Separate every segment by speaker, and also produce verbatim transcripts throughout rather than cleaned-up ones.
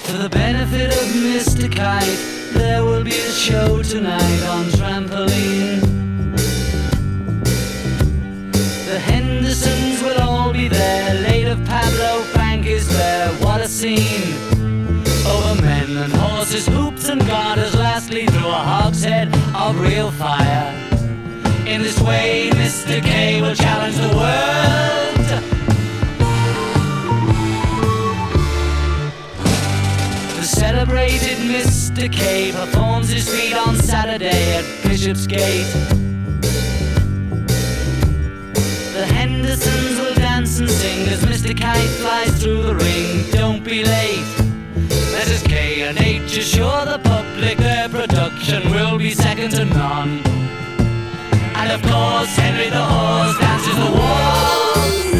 Speaker 1: For the benefit of Mister Kite, there will be a show tonight on trampoline. The Hendersons will all be there. Late of Pablo Frank is there. What a scene! Over men and horses, hoops and garters, lastly through a hogshead of real fire. In this way, Mister K will challenge the world. The celebrated Mister K performs his feat on Saturday at Bishopsgate. The Hendersons will dance and sing as Mister Kite flies through the ring. Don't be late. Letters K and H assure the public their production will be second to none. And of course, Henry the Horse dances the waltz.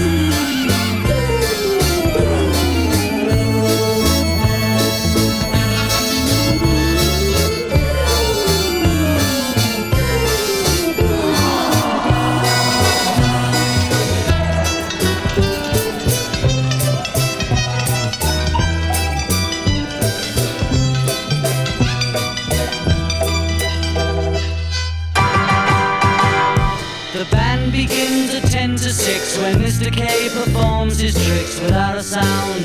Speaker 1: The band begins at ten to six when Mister K performs his tricks without a sound.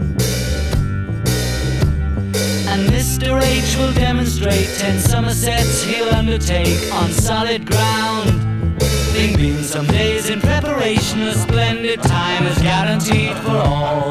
Speaker 1: And Mister H will demonstrate ten somersets he'll undertake on solid ground. There've been some days in preparation, a splendid time is guaranteed for all.